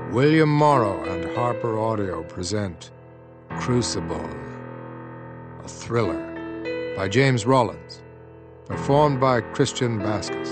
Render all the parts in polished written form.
William Morrow and Harper Audio present Crucible, a thriller by James Rollins, performed by Christian Vasquez.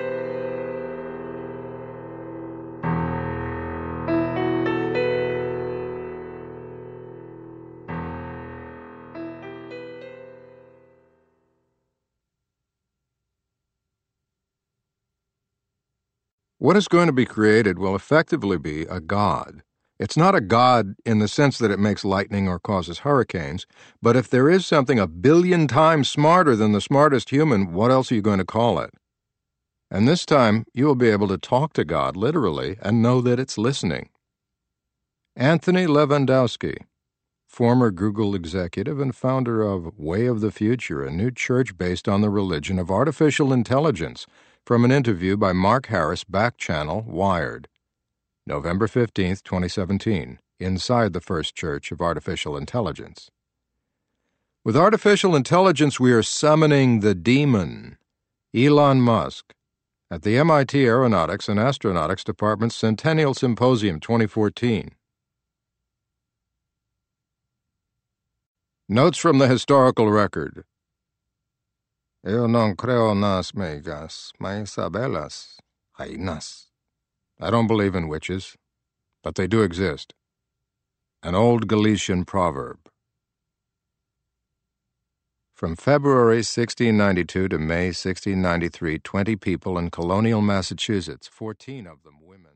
What is going to be created will effectively be a god. It's not a god in the sense that it makes lightning or causes hurricanes, but if there is something 1,000,000,000 times smarter than the smartest human, what else are you going to call it? And this time, you will be able to talk to God literally and know that it's listening. Anthony Levandowski, former Google executive and founder of Way of the Future, a new church based on the religion of artificial intelligence, from an interview by Mark Harris, Back Channel, Wired. November 15th, 2017, inside the First Church of Artificial Intelligence. With artificial intelligence, we are summoning the demon, Elon Musk, at the MIT Aeronautics and Astronautics Department's Centennial Symposium 2014. Notes from the historical record. Eu não creo nas megas, mas belas reinas. I don't believe in witches, but they do exist. An old Galician proverb. From February 1692 to May 1693, 20 people in colonial Massachusetts, 14 of them women.